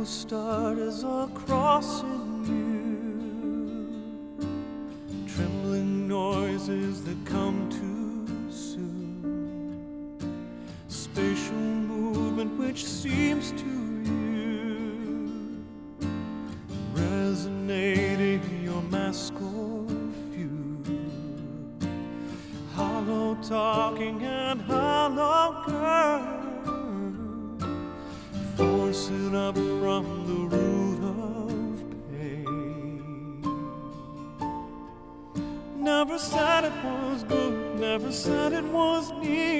start as a cross in you, trembling noises that come too soon, spatial movement which seems to you resonating your mask or fugue, hollow talking and hollow girl, force it up from the root of pain. Never said it was good, never said it was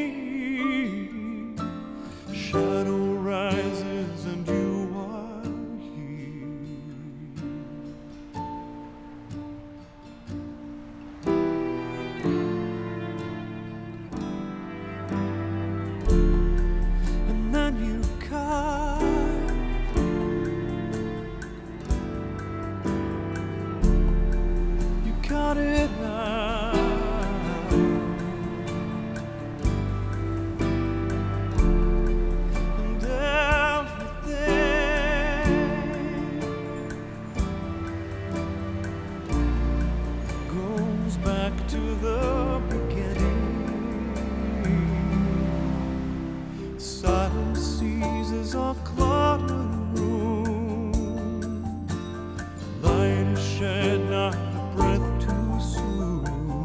neat. Shadow rises and you are here. And then you cut. Cut it out, and everything goes back to the beginning. Silence seizes a cluttered room. Light is shed, not a breath too soon.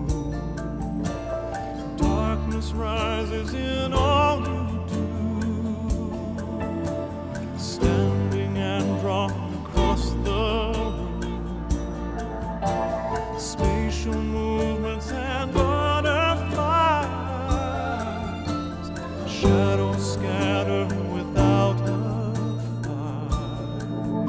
Darkness rises in all you do, standing and drawn across the room. Spatial movements and butterflies, shadows scatter without a fight.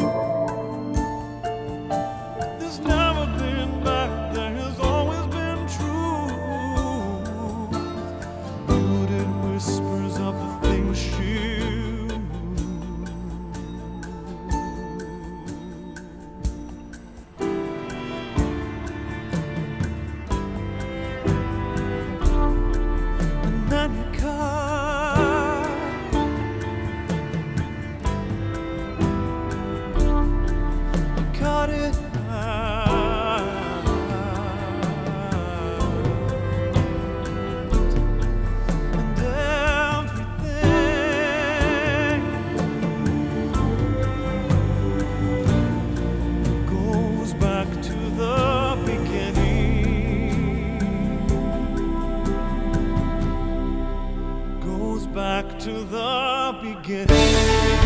There's never been back, there has always been truth. Muted whispers of the things she and then you cut it out, and everything goes back to the beginning, goes back to the beginning.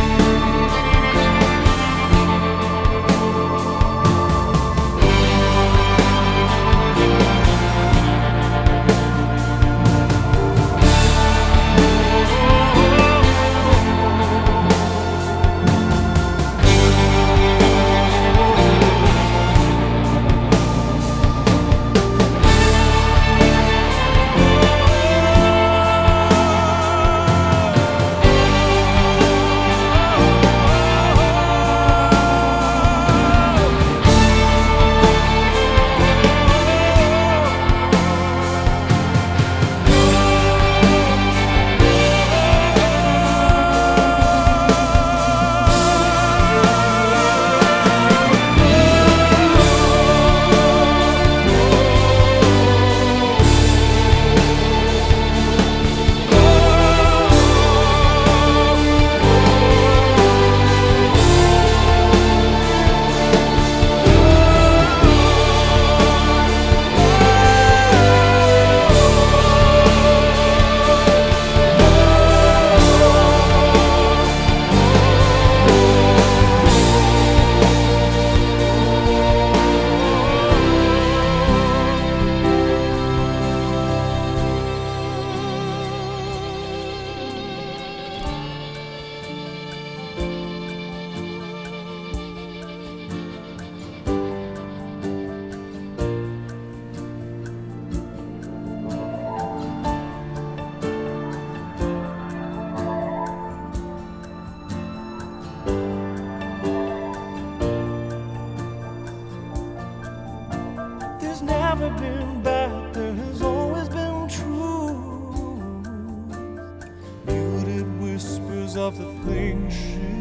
There's never been bad, there has always been truth. Muted whispers of the things she